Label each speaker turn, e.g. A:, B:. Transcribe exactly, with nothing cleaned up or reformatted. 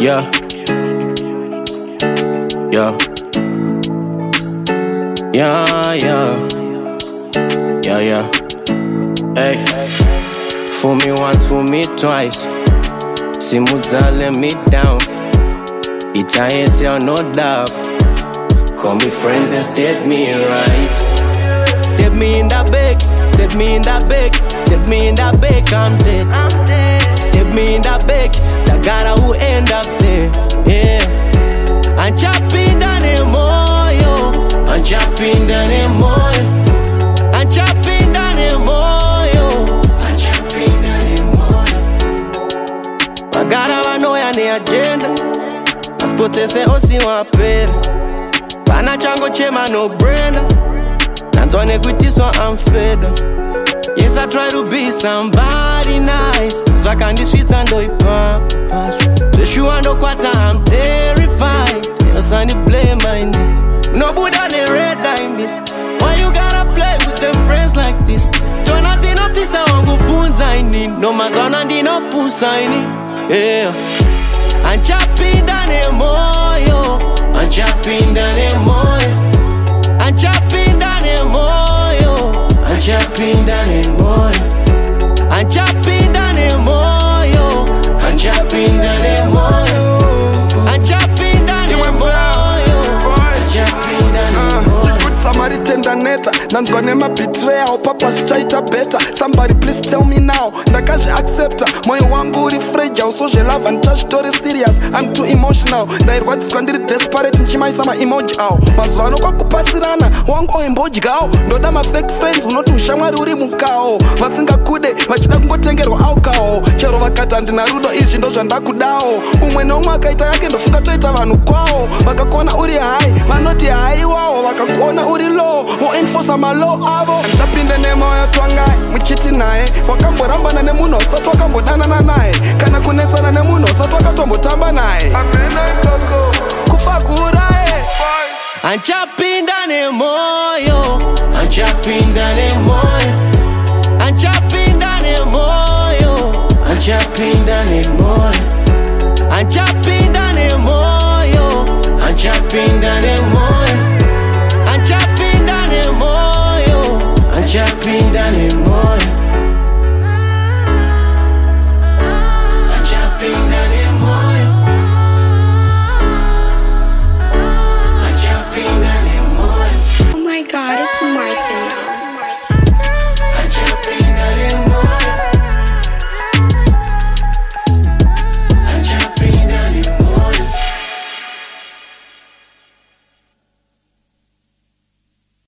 A: Yeah. Yeah. Yeah, yeah. Yeah, yeah. Hey. Fool me once, fool me twice. Simuza let me down. Italian say no doubt. Call me friend and step me right. Step me in that bag, step me in that bag, step me in that bag, I'm dead. Step me in that bag, Tagara who end up there. Yeah. I'm chopping down the moyo. I'm chopping down the moyo. I'm chopping down the moyo. I'm chopping down the moyo. Bagara wanoya ni agenda. Aspote se osi wapere. Pana chango chema no brainer. Nantone kwiti so I'm fed up. Yes, I try to be somebody nice, so I can the streets and do it pump. The shoe and the quarter, I'm terrified. Your son they play my name. No good on the red I miss. Why you gotta play with them friends like this? Don't I see no piece I want go put I need. No mazon and no puss I need. Yeah. I'm chopping down the moyo. I'm chopping down the moyo. I'm chopping down the moyo. I'm chopping down the moyo. I'm chopping down the moyo. I'm chopping down the moyo. I'm chopping down the moyo. I'm chopping down the moyo.
B: Somebody tender neta, nanzwa nema betray au papa straita better. Somebody please tell me now, ndakaje accepta. Moyo wangu uri fragile, so je love and touch story serious. I'm too emotional, ndairwatiswa ndiri desperate nchimaisa ma emoji au. Mazwano kwa kupasirana, wangu emoji gao. Ndoda ma fake friends, unoti ushamwari uri mukao. Vasinga kude, vachida kungotengerwa au kao. Chero vakata ndina rudo izvi ndo zvandakudao. Umwe no umwe akaita yake ndofunga toita vanhu kwao. Vakakona uri high, vanoti high wao. Vakakona uri low, mo enforce my low avo. Antapinde nemoyo twangai, muchiti nae. Wakamborambana nemuno, satu wakambodana nae. Kana kunetsana nemuno, satu wakatombotamba nae. Amena koko, kufa kurae.
A: I'm chopping down the moyo. I'm chopping down the moyo. I'm chopping down the moyo. I'm chopping down the moyo. I'm chopping down the moyo. I'm chopping down the moyo. I'm chopping down the moyo. I'm chopping down the moyo.